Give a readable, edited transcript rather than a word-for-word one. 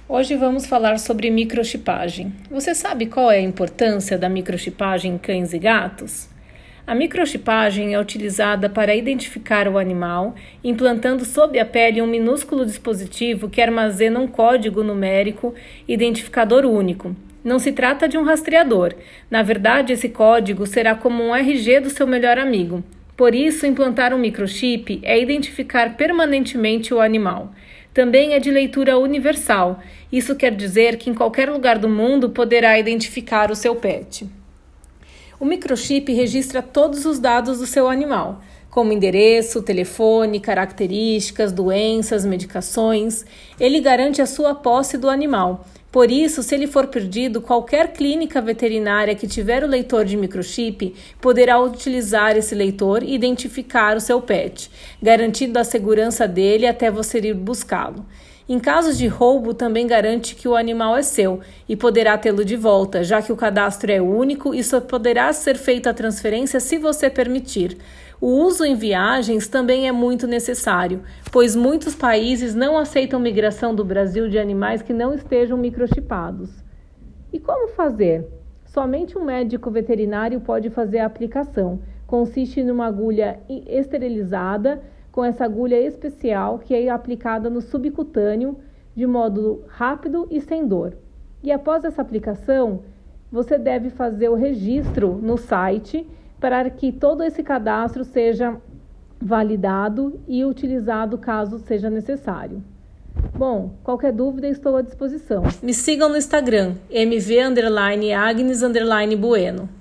Hoje vamos falar sobre microchipagem. Você sabe qual é a importância da microchipagem em cães e gatos? A microchipagem é utilizada para identificar o animal, implantando sob a pele um minúsculo dispositivo que armazena um código numérico identificador único. Não se trata de um rastreador. Na verdade, esse código será como um RG do seu melhor amigo. Por isso, implantar um microchip é identificar permanentemente o animal. Também é de leitura universal. Isso quer dizer que em qualquer lugar do mundo poderá identificar o seu pet. O microchip registra todos os dados do seu animal, como endereço, telefone, características, doenças, medicações. Ele garante a sua posse do animal. Por isso, se ele for perdido, qualquer clínica veterinária que tiver o leitor de microchip poderá utilizar esse leitor e identificar o seu pet, garantindo a segurança dele até você ir buscá-lo. Em casos de roubo, também garante que o animal é seu e poderá tê-lo de volta, já que o cadastro é único e só poderá ser feita a transferência se você permitir. O uso em viagens também é muito necessário, pois muitos países não aceitam migração do Brasil de animais que não estejam microchipados. E como fazer? Somente um médico veterinário pode fazer a aplicação. Consiste numa agulha esterilizada, com essa agulha especial que é aplicada no subcutâneo de modo rápido e sem dor. E após essa aplicação, você deve fazer o registro no site para que todo esse cadastro seja validado e utilizado caso seja necessário. Bom, qualquer dúvida estou à disposição. Me sigam no Instagram, mv_agnes_bueno.